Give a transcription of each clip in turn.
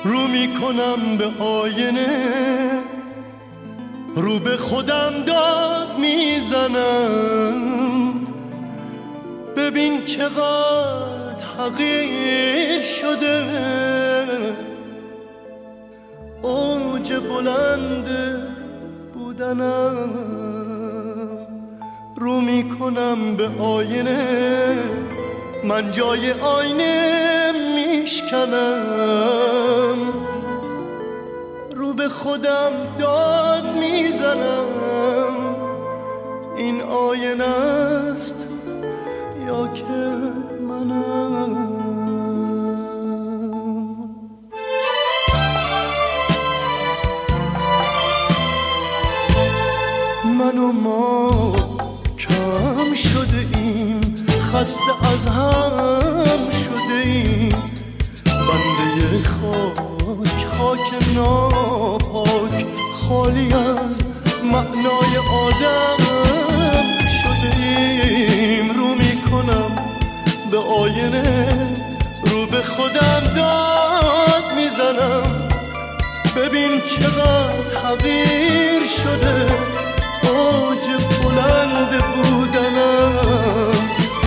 رو میکنم به آینه، رو به خودم داد میزنم. ببین چقدر حقیر شده، اوج بلند بودنم. رو میکنم به آینه، من جای آینه میشکنم. رو به خودم داد میزنم، این آینه است یا که منم. من و ما کم شده ایم، خسته از هم شده ایم. بنده خاک ناپاک، خالی از معنای آدم شده ایم. رو میکنم به آینه، رو به خودم داد میزنم. ببین چقدر حقیر شده، اوج بلند بودنم.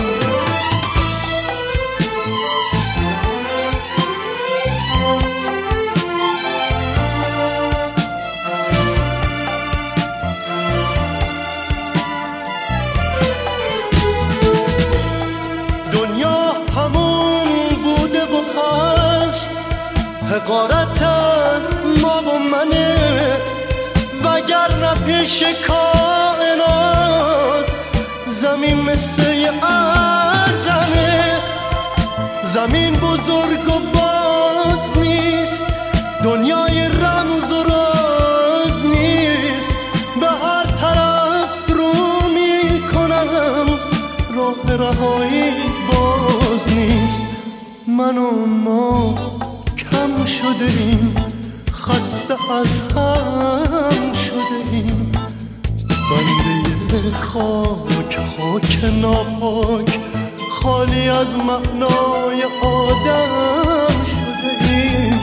دنیا همون بوده و هست، حقارت از ما و منه. وگرنه پیش کائنات زمین مثل ارزنه. زمین بزرگ و باز نیست، دنیای رمز و راز نیست. به هر طرف رو میکنم، راه رهایی باز نیست. من و ما کم شده ایم، خسته از هم شده ایم. بنده خاک ناپاک، خالی از معنای آدم شده ایم.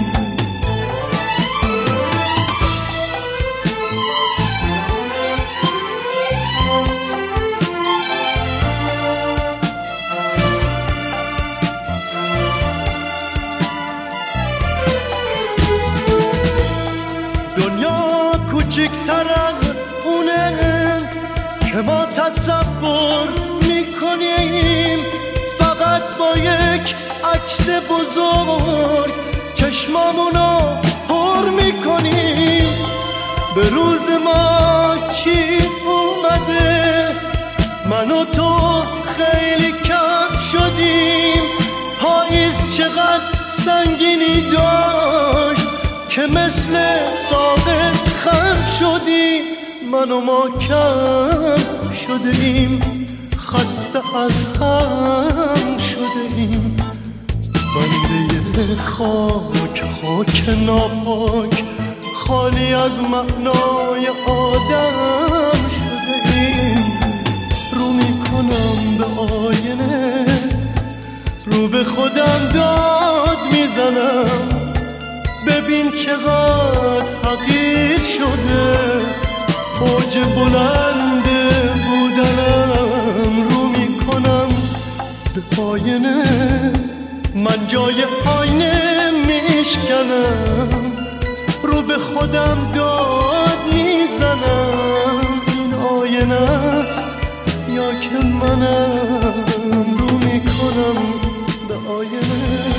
کوچکتر از اونه که ما تصور میکنیم. فقط با یک عکس بزرگ چشمامونو پر میکنیم. به روز ما چی اومده، من و تو خیلی کم شدیم. پاییز چقدر سنگینی داشت که مثل ساقه خم شدیم. من و ما کم شده ایم، خسته از هم شده ایم. بنده خاک ناپاک، خالی از معنای آدم شده ایم. رو میکنم به آینه، رو به خودم داد میزنم. ببین چقدر حقیر شده، اوج بلند بودنم. رو میکنم به آینه، من جای آینه میشکنم. رو به خودم داد میزنم، این آینه است یا که منم. رو میکنم به آینه.